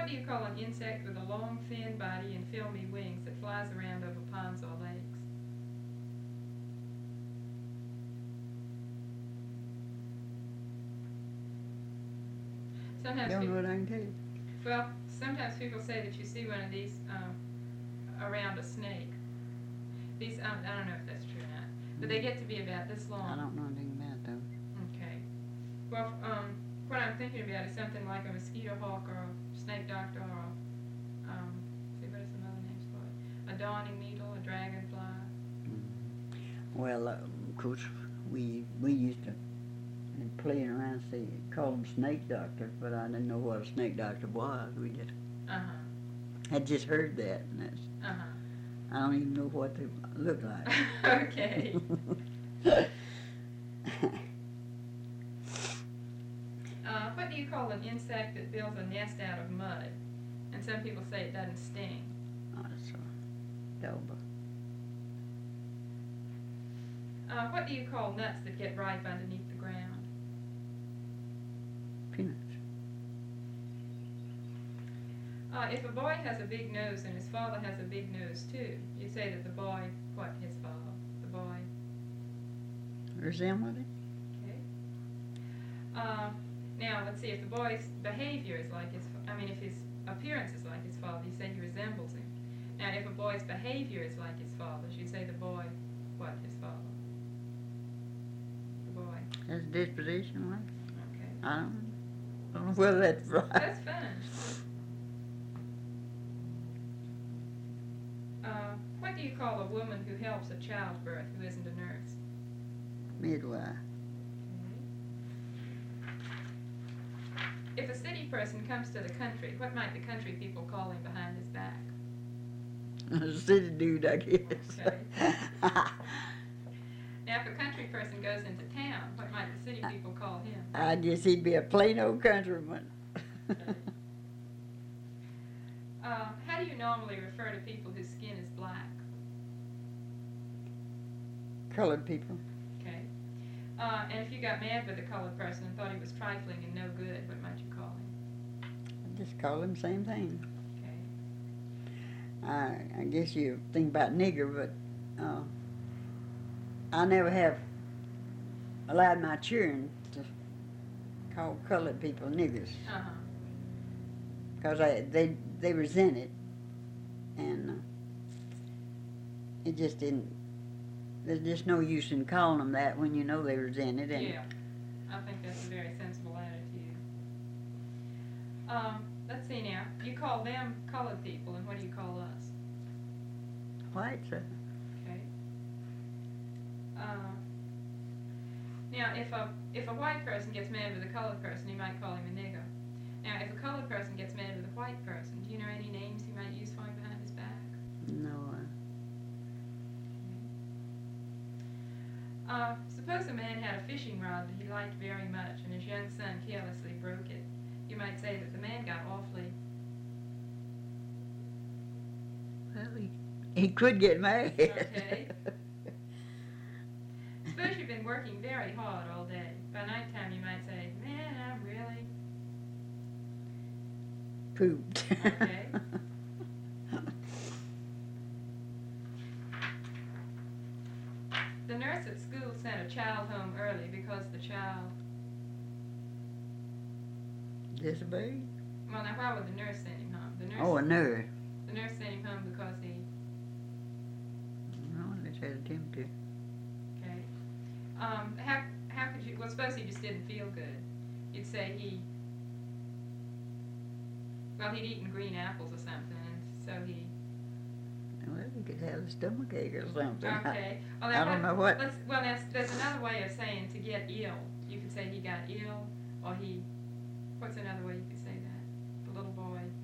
What do you call an insect with a long, thin body and filmy wings that flies around over ponds or lakes? Sometimes Don't know people, what I can tell you. well, sometimes people say that you see one of these around a snake. These, I don't know if that's true or not, but they get to be about this long. I don't know anything about those. Okay. Well, what I'm thinking about is something like a mosquito hawk or a snake doctor or see what are some other names for it? A dawning needle, a dragonfly. Well, of course, we used to playing around, say, call them snake doctors, but I didn't know what a snake doctor was. We just had just heard that, and that's. I don't even know what they look like. Okay. What do you call an insect that builds a nest out of mud? And some people say it doesn't sting. Oh, that's a delba. What do you call nuts that get ripe underneath the ground? Peanuts. If a boy has a big nose and his father has a big nose too, you say that the boy, what, his father? The boy. Resemble it? Okay. Now, let's see, if the boy's behavior is like if his appearance is like his father, you say he resembles him. Now, if a boy's behavior is like his father's, you say the boy, what, his father? The boy. That's disposition, like? Okay. I don't know whether that's right. That's fun. What do you call a woman who helps at childbirth who isn't a nurse? Midwife. If a city person comes to the country, what might the country people call him behind his back? A city dude, I guess. Okay. Now, if a country person goes into town, what might the city people call him? I guess he'd be a plain old countryman. Okay. How do you normally refer to people whose skin is black? Colored people. Okay. And if you got mad with a colored person and thought he was trifling and no good, what might you call him? I just call him same thing. Okay. I guess you think about nigger, but I never have allowed my children to call colored people niggers. Because they resent it, and it just didn't. There's just no use in calling them that when you know they resent it. And yeah, I think that's a very sensible attitude. Let's see now. You call them colored people, and what do you call us? whites. Okay. Now, if a white person gets mad with a colored person, you might call him a nigger. Now, if a colored person gets mad with a white person, do you know any names he might use for him behind his back? No. Suppose a man had a fishing rod that he liked very much, and his young son carelessly broke it. You might say that the man got awfully... Well, he could get mad. Okay. Suppose you've been working very hard all day. By nighttime, you might say, "Man, I'm really..." Pooped. Okay. The nurse at school sent a child home early because the child... Disobeyed? Well, now, why would the nurse send him home? The nurse, Oh, a nurse. The nurse sent him home because he... No, they said attempt to. Okay. How could you... Well, suppose he just didn't feel good. You'd say he... Well, he'd eaten green apples or something, and so he... Well, he could have a stomach ache or something. Okay. Well, I don't know what. Well, there's another way of saying to get ill. You could say he got ill, or he... What's another way you could say that? The little boy...